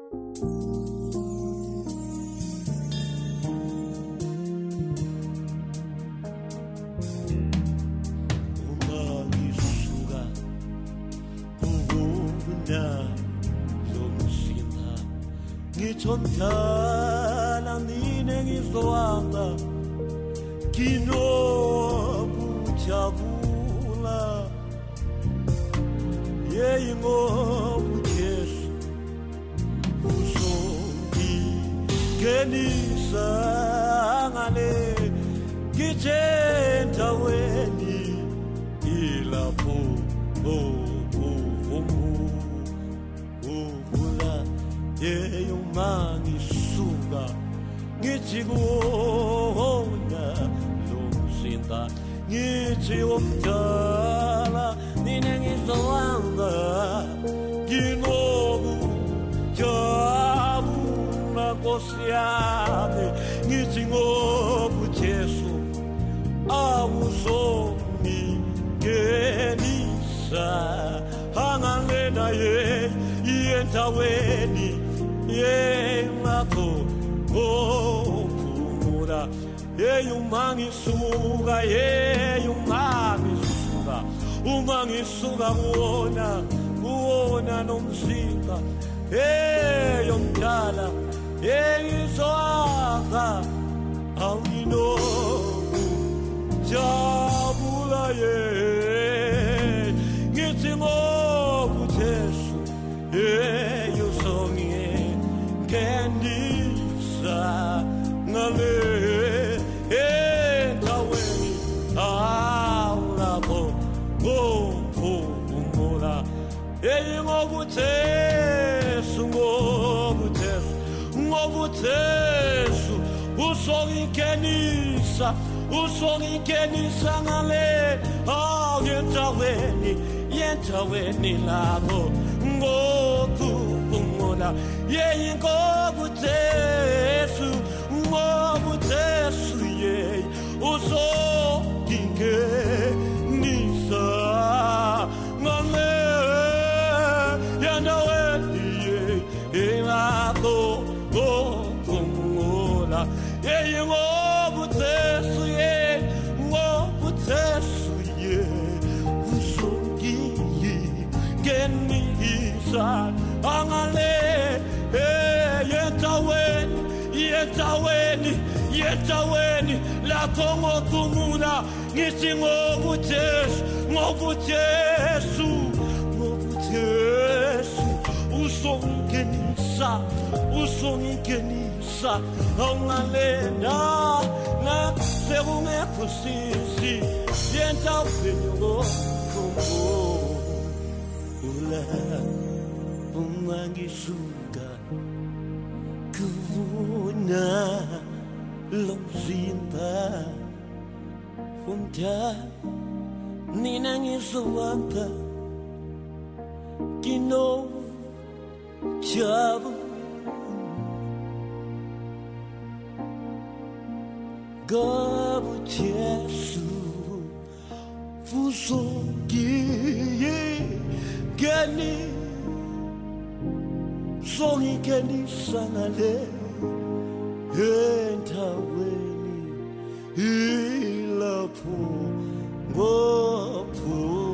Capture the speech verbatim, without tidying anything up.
Ngichomthala nine ngizohamba kinokujabula yeyi ngoba uJesu uzongingenisa ngale ngithendaweni ilapho yeyi umangisuka ngithi kuwona lo msinda ngithi omdala nine ngizohamba nginokujabula Nkosi yami ngithi ngoba uJesu awuzongingenisa angalena ye endaweni yengakho ophumula yeyi umangisuka yeyi umangisuka umangisuka kuwona kuwona nomzimba yeyi omdala yeyi izohamba awinokujabula ye ngithi ngoba uJesu yeyi uzongingenisa ngale endaweni awulapho ngophumula yeyi ngoba uJesu ngoba uJesu ngoba uJesu uzongingenisa uzongingenisa ngale endaweni endaweni lapho ngophumula yeyi ngoba uJesu ngoba uJesu yeyi uzongingenisa ngale endaweni yeyi lapho ngophumula yeyi ngoba uJesu yeyi ngoba uJesu yeyi uzongingenisa angale yendaweni yendaweni yendaweni lapho ngophumula ngithi ngoba uJesu ngoba uJesu ngoba uJesu uzongingenisa uzongingenisa angalena nasekungekho sisi yendaweni ngophumula umangisuka kuwona lo mzimba umdala nina ngizohamba kinokujabula ngoba uJesu uzongingenisa uzongingenisa ngale endaweni ilapho ngophumula